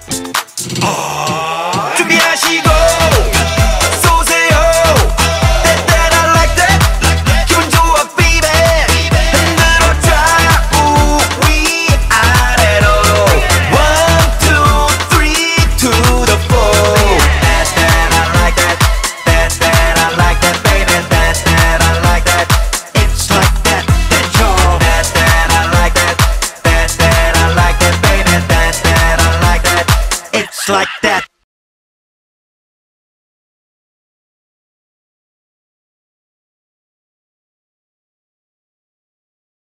준비하시고 쏘세요. That I like that. 기분 좋아 baby. 흔들어 좌우 위아래로. 1, 2, 3 to the 4. That I like that. That I like that baby. That I like that. It's like that. That's all. That I like that. That I like that baby. That I like that. It's like that.